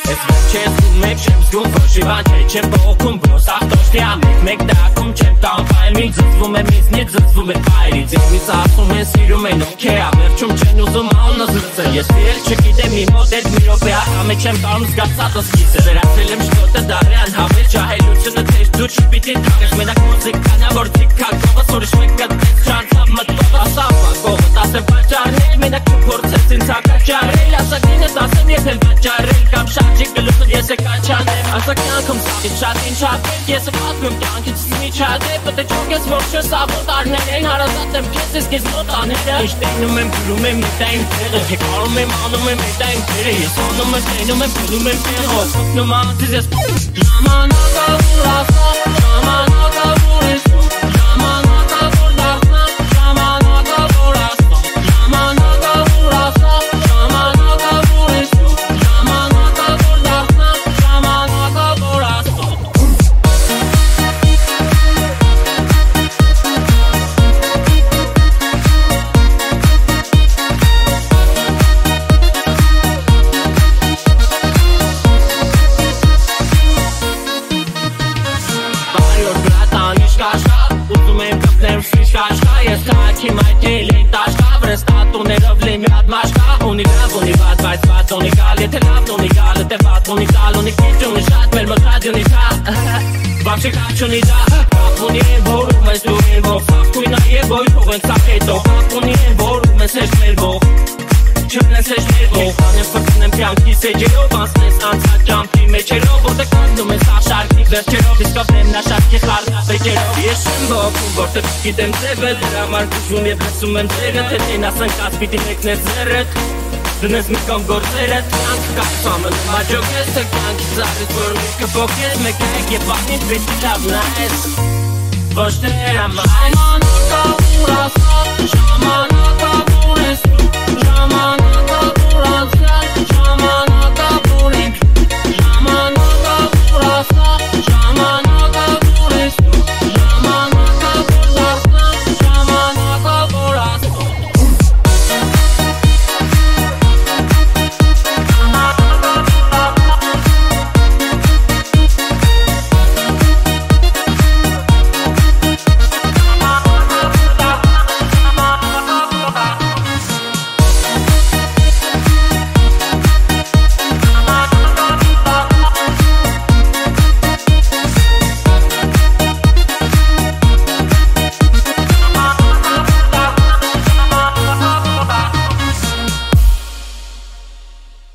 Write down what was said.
Ես վերջ ես ու մեկ չեմ զգում որ շիվանք է չեմ բողոքում բրոս ախտոշտի մեկ դակում չեմ տանվայմի ձծվում եմ ինձնից ձծվում է պայրից Ինձ ասում են սիրում են օքեյ վերջում չեն ուզում աննոս լծել Ես դիրել չգիտեմ մի մոտ էդ մի ռոպե ամե չեմ տանում զգացածս գիծը Վերացել եմ շտոտը դարյան հավել ջահելությունը թեշ դու չպիտի թաղես Մենակ մուզիկանա որ թիքակովս ուրիշ մեկ կտեց չանցավ մտքով ասապա կողըտ ասեմ պաճարել Մենակ չփորձես ինձ հակաճարել Ասակինս ասեմ եթե վաճարել կամ շարժի գլուխը ես է կաչանեմ Ասա կյանքում սաղից շատ ինչ հատել Ես է պատմում կյանքից մի չադե Պտե չող ես որ չես աղոտարներ են Հարազատ եմ կես ես կես նոտաները Իշ տենում եմ գլում եմ նիտային տեղը Թե կարում եմ անում եմ նիտային տեղը Ես անում եմ տենում եմ գլում եմ տեղը Սպնում անցիս ես Ժամանակա որ ասա Ժամանակա որ ես Ժամանակա որ դարնա Ժամանակա որ ասա Ժամանակա որ ասա Ժամանակա որ ես Ժամանակա որ դարնա Ժամանակա որ ասա Ուզում եմ կպնեմ շիշկաշկա Ես կայքի մայթել են տաշկա Վրս տատուներով լեմ յադ մաշկա Ունի լավ, ունի վատ, բայց վատ ունի կալ Եթե լավ ունի կալ, եթե վատ ունի կալ Ունի կիչ ունի շատ, մեր մոտ ունի կա Վապշի կաչ ունի դա Կապ ունի են որում ես դու են ող Սաղ կույնա է բոյ թող են սաղ հետո Կապ ունի են որում ես ես մեր ող Չնես ես մեր ող Անեմ պրտնեմ կյանքի սեջերով Անցնես անցած ճամպի մեջերով Որտե կանդում ես աղշարքի վերջերով Իսկ ապնեմ նաշարքի խարնա բեջերով Ես չեմ բողում որտե գիտեմ ձևը Դրա համար գուժում և լսում եմ ձերը Թե տեն ասանք աս պիտի մեկնես ձերդ Դնես մի կոմ գործերդ Կյանք կապսամն մաջոք ես Թե կյանքի ծաղից որ մի կպոքես Մեկ եկ և պախնից պիտի լավ նայես Ոչ ներամ Ժամանակա որ ասա Ժամանակա որ ես Ժամանակա